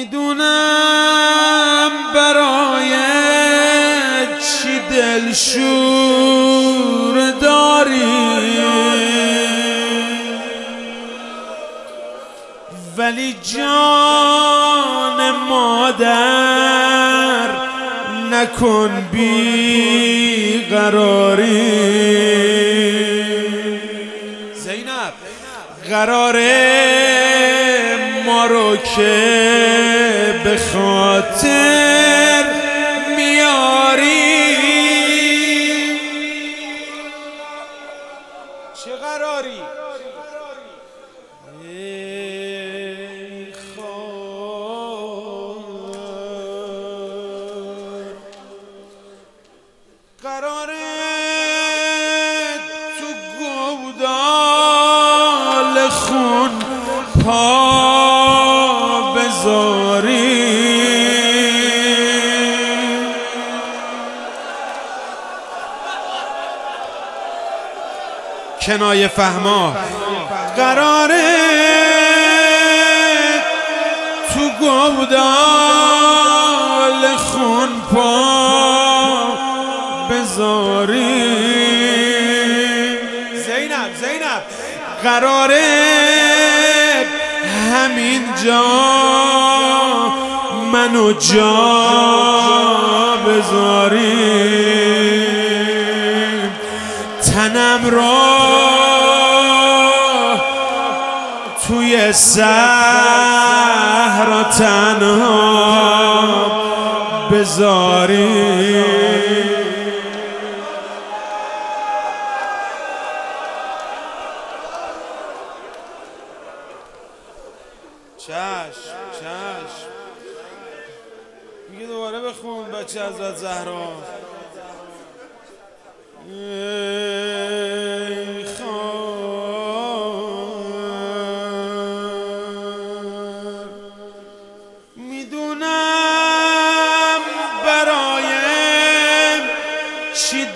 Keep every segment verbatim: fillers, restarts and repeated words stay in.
میدونم برای چی دلشور داری، ولی جان مادر نکن بی قراری. زینب قراره ما رو که به خاطر میاری، چه قراری؟ ای خار قراره تو گودال خون پا بذاری، کنایه فهما قراره تو گودال خون پا بذاری. زینب زینب قراره همین جا منو جا بذاری، تنم رو توی صحرا تنها بذاری. چشم چشم میگه دوباره بخون بچه حضرت زهرا. ای خار میدونم برای چی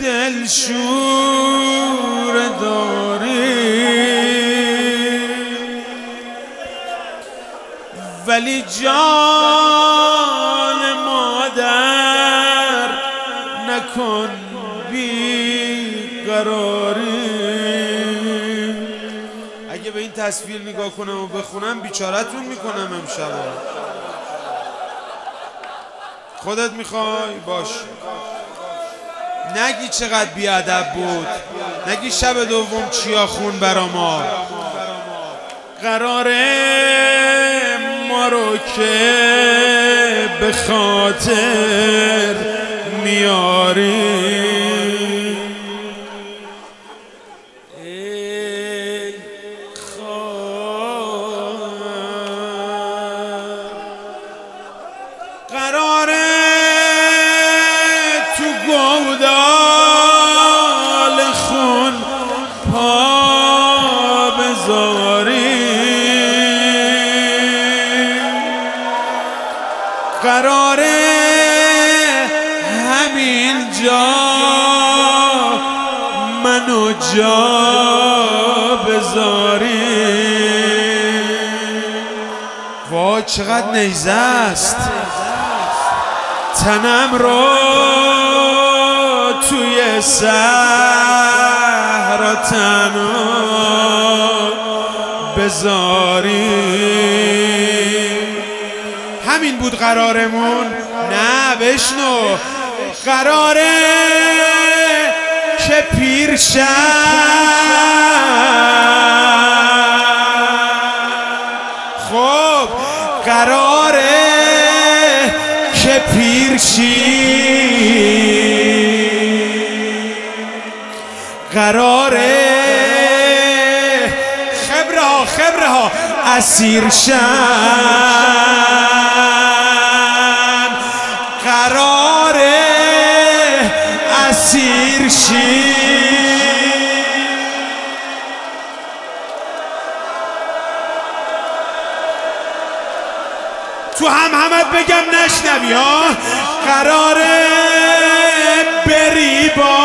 دلشور داری، ولی جان مادر نکن بی قراری. اگه به این تصویر نگاه کنم و بخونم بیچارتون میکنم امشب. خودت میخوای باش، نگی چقدر بیادب بود، نگی شب دوم چیا خون برا ما. قراره ما رو که به خاطر میاری، ای خار قراره تو گودال خون پا بذاری، قراره همین جا منو جا بذاری. وای چقدر نیزه است، تنم رو توی صحرا تنها بذاری. همین بود قرارمون؟ نه بشنو، قراره که پیر شم خب قراره که پیر شی، قراره خبره ها خبره ها اسیر شم، قراره اسیر شی. تو هم همت بگم نشنوی ها، قراره بری با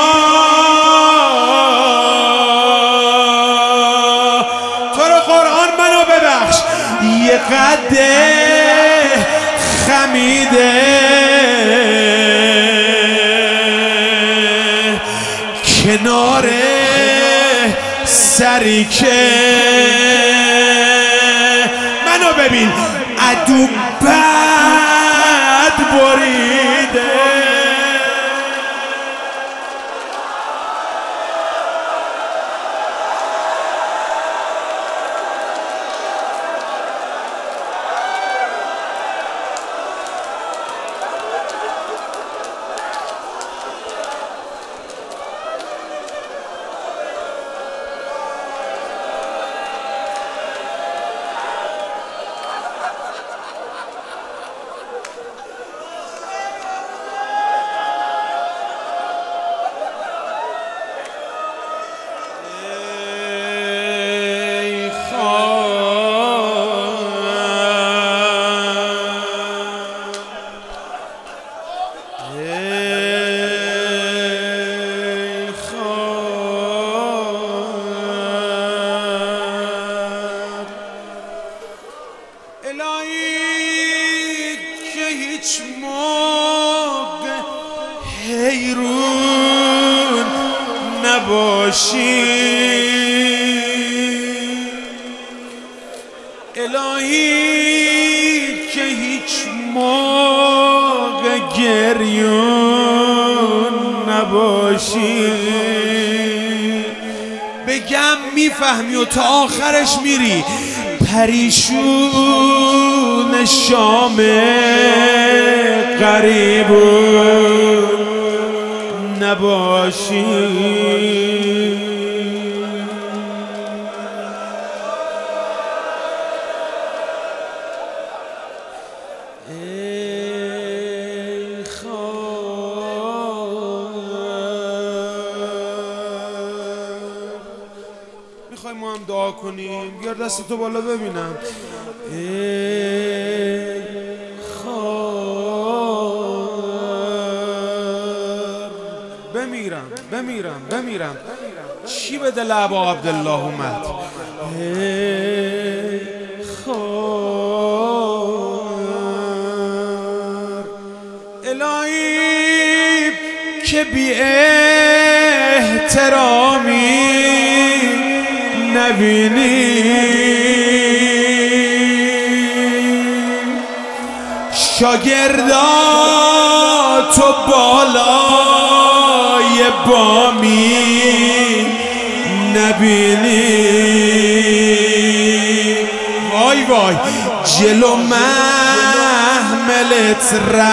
تو رو قرآن منو ببخش یه قده میده کنار سری که منو ببین عدو بد بریده الهی که هیچ موقع حیرون نباشی الهی که هیچ موقع گریون نباشی بگم میفهمی و تا آخرش میری پریشون شام غریبون نباشی ای خواهر میخوای ما هم دعا کنیم بیار دستتو بالا ببینم ای خواهر بمیرم بمیرم بمیرم چی به دل ابا عبدالله اومد ای خواهر الهی که بی احترامی نبینی شاگرداتو بالای بامی نبینی وای وای جلو محملت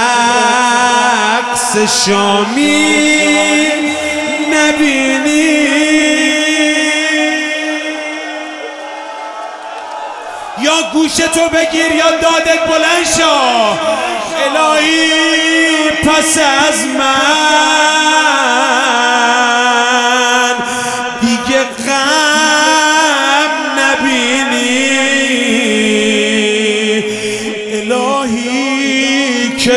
رقص شامی نبینی یا گوشتو بگیر یا دادت بلند شو الهی پس از من دیگه غم نبینی الهی که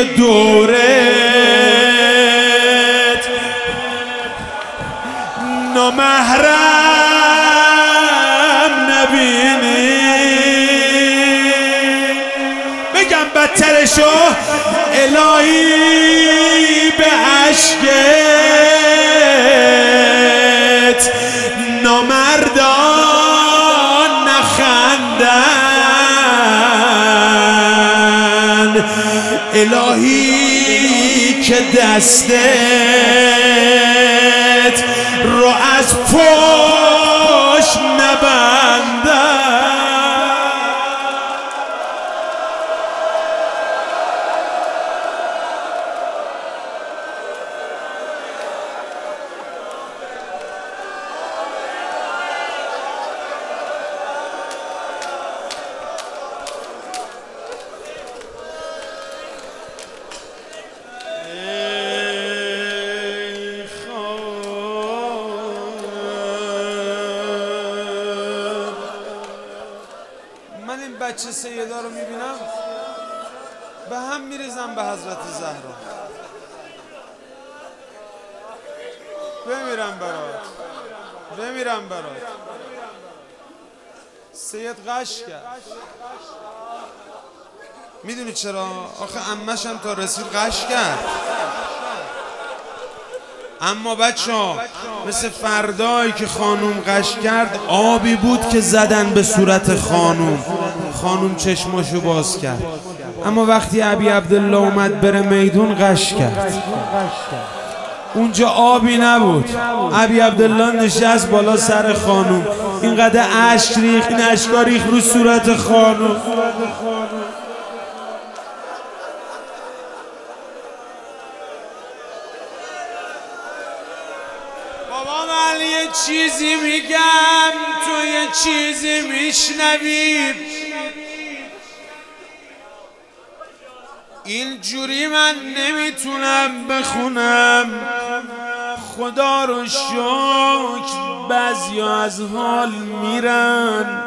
دورت نامحرم نبینی بگم بدترشو الهی به عشقت نامردان نخندن الهی که دستت رو از پشت نبندن من این بچه سیدا رو میبینم به هم میریزم به حضرت زهرا بمیرم برات بمیرم برات سید غش کرد میدونی چرا؟ آخه عمش هم تا رسید قش کرد. اما بچه ها مثل فردایی که خانوم قش کرد آبی بود که زدن به صورت خانوم، خانوم چشماشو باز کرد. اما وقتی ابی عبدالله اومد بره میدون قش کرد، اونجا آبی نبود. ابی عبدالله نشست بالا سر خانوم، اینقدر اشک ریخت، این اشکا ریخت رو صورت خانوم. بابا من یه چیزی میگم تو یه چیزی میشنوی، اینجوری من نمیتونم بخونم. خدا رو شکر بعضیا از حال میرن.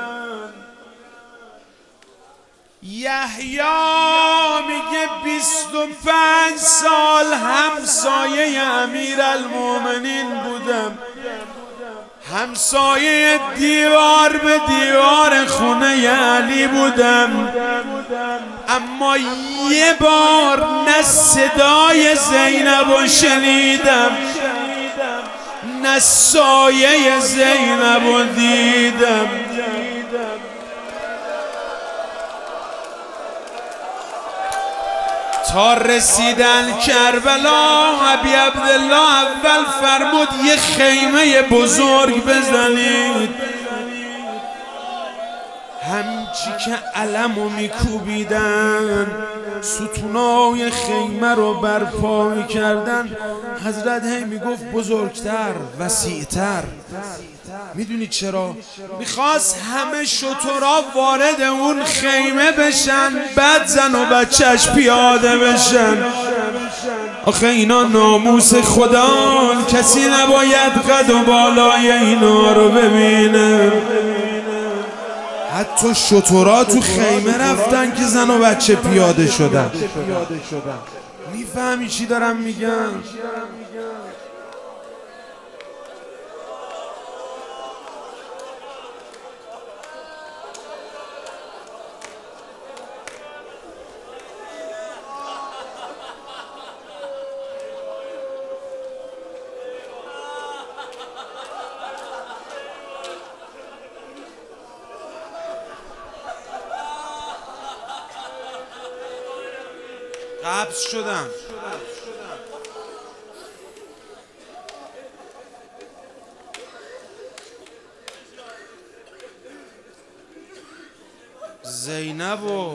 یحیی میگه بیست و پنج سال همسایه امیرالمومنین بودم، همسایه دیوار به دیوار خونه علی بودم، اما یه بار نه صدای زینب رو شنیدم نه سایه زینب رو دیدم. تا رسیدن کربلا ابی عبدالله اول فرمود یه خیمه بزرگ بزنید. همچی که علمو میکوبیدن ستونای خیمه رو برپا میکردن، حضرت هی میگفت بزرگتر وسیعتر. میدونی چرا؟ میخواست همه شترا وارد اون خیمه بشن، بعد زن و بچهش پیاده بشن. آخه اینا ناموس خدا، کسی نباید قد و بالای اینا رو ببینه. حتی شترا تو خیمه رفتن که زن و بچه پیاده شدن. میفهمی چی دارم میگم؟ قبض شدم. زینبو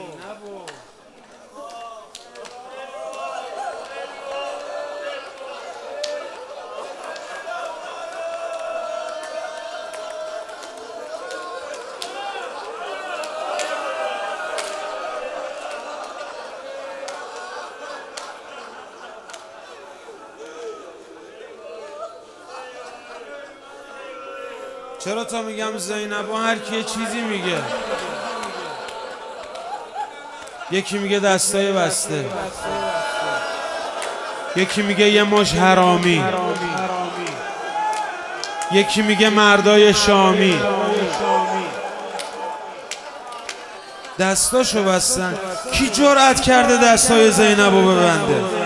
چرا تا میگم زینبو هر کی یه چیزی میگه؟ یکی میگه دستای بسته، یکی میگه یه مش حرامی، یکی میگه مردای شامی. دستاشو بستن. کی جرأت کرده دستای زینبو ببنده؟